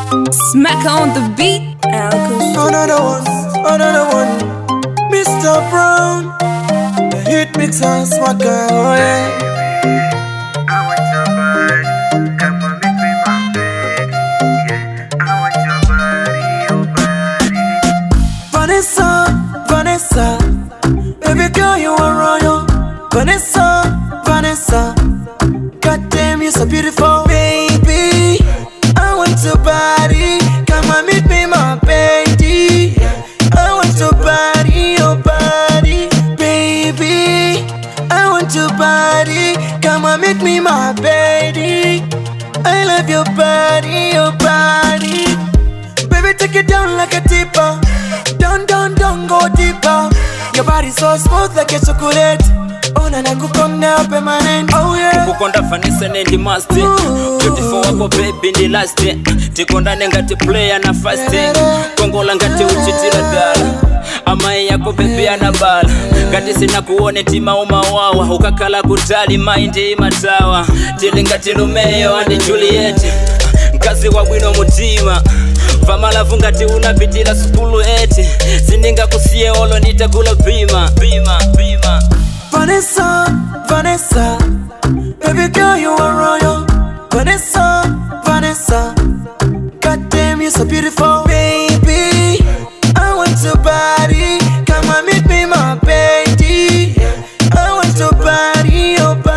Smack on the beat. Another one. Mr. Brown, the hit mixer, swag girl, oh yeah. I want your body, come on, make me my baby. Yeah, I want your body, Vanessa, baby girl, you are royal. Vanessa, goddamn, you're so beautiful, baby. I want your body, come on, meet me, my baby. I want your body, baby. I want your body, come on, meet me, my baby. I love your body, baby, take it down like a tipper. Down, go deeper. Your body so smooth like a chocolate. Oh, na kukonda permanent. Oh yeah. Kukonda Vanessa nendi master. Beautiful wako baby ndi last. Tikonda ngati player na fast. Kongola ngati uchitira dala. Amai yako baby anabala. Ngati sina kuone timauma wawa. Ukakala kutali mind imatawa. Tili ngati Romeo and Juliet. Mkazi wa bwino mutima. Famalavu ngati unapitila sukulu eti. Sindinga kusie olo nitagula bima. Vanessa, baby girl, you are royal. Vanessa, goddamn, you're so beautiful, baby. I want your body, come on, meet me, my baby. I want your body,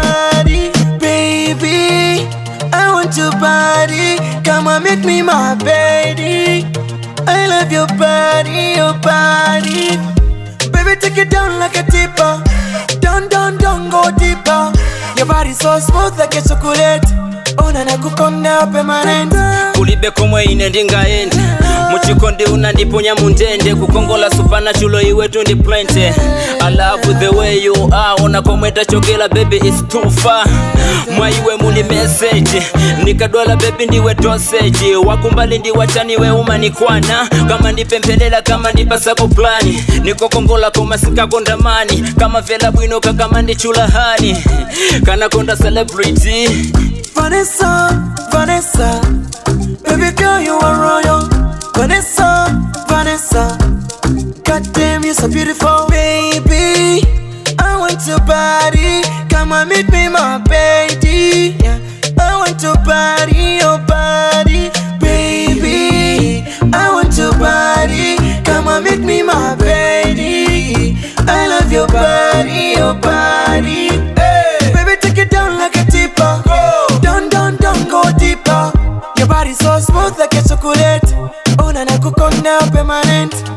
baby. I want your body, come on, meet me, my baby. I love your body, baby, take it down like a tipper. Down, go deeper. Your body so smooth like a chocolate. Oh, na kukonda permanent. Kulibe komwe ine ndingaende. Muchikondi unandiponya mundende. Kukongola supernatural iwe tundi plenty. I love the way you are. Ona komwe tachokela baby it's too far. Mwaiwe muni message. Nikadwala baby ndiwe dosage. Wakumbali ndi wachaniwe umanikwana. Kama ndipempelela kama ndipasako plani. Niko kongola koma sikakondamani. Kama vela bwino kama ndichula hani. Kana konda celebrity. Vanessa, baby girl, you are royal. Vanessa, goddamn, you're so beautiful, baby. I want your body, come on, meet me, my baby. I want your body, baby. I want your body, come on, meet me, my baby. I love your body, hey. Baby, take it down like a tipper. Down, go deeper. Your body so smooth like a chocolate. Oh, na kukonda permanent.